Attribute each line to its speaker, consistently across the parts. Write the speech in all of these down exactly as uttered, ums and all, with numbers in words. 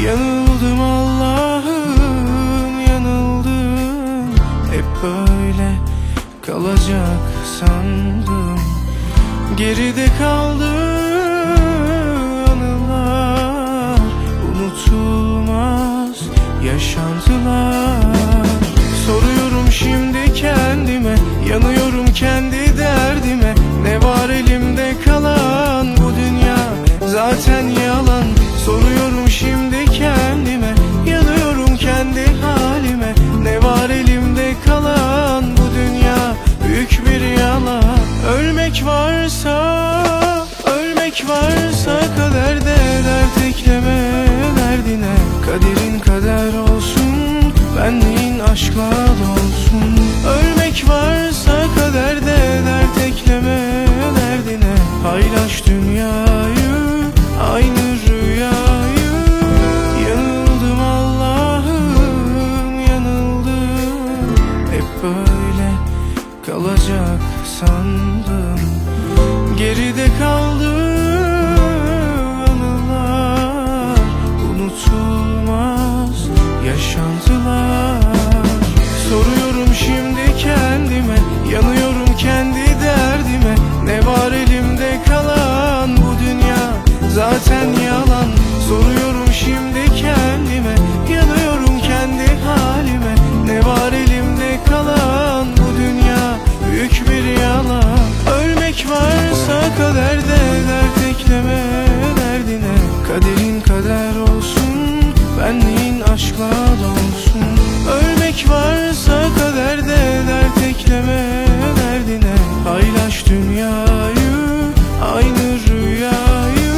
Speaker 1: Yanıldım Allah'ım, yanıldım. Hep böyle kalacak sandım. Geride kaldı anılar, unutulmaz yaşantılar. Soruyorum şimdi kendime, yanıyorum kendi derdime. Ne var elimde kalan, bu dünya zaten yalan. Soruyorum şimdi kendime, yanıyorum kendi halime. Ne var elimde kalan, bu dünya büyük bir yalan. Ölmek varsa, ölmek varsa kaderde dert ekleme derdine. Kaderin kader olsun, benliğin aşkla dolsun. Ölmek varsa kaderde dert ekleme derdine. Paylaş dünyayı, aynı rüyayı. Yanıldım Allah'ım, yanıldım. Hep böyle kalacak sandım. Geride kaldı anılar, unutulmaz yaşantılar. Soruyorum şimdi kendime, yanıyorum kendi derdime. Ne var elimde kalan, bu dünya zaten yalan. Soruyorum şimdi kendime, yanıyorum kendi halime. Ne var elimde kalan, bu dünya büyük bir yalan. Ölmek varsa kaderde dert ekleme derdine. Kaderin kader olsun, benliğin aşkla dolsun. Ölmek varsa kaderde dert ekleme derdine. Paylaş dünyayı, aynı rüyayı.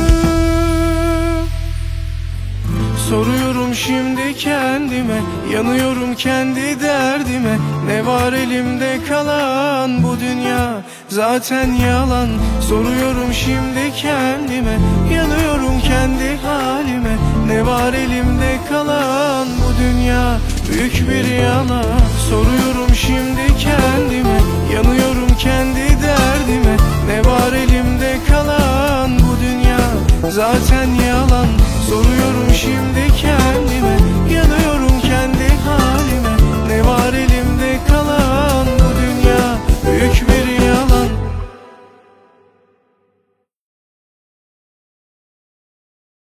Speaker 1: Soruyorum şimdi kendime, yanıyorum kendi derdime. Ne var elimde kalan, bu dünya zaten yalan. Soruyorum şimdi kendime, yanıyorum kendi halime. Ne var elimde kalan, bu dünya büyük bir yalan. Soruyorum şimdi kendime, yanıyorum kendi derdime. Ne var elimde kalan, bu dünya zaten yalan. Soruyorum şimdi kendime,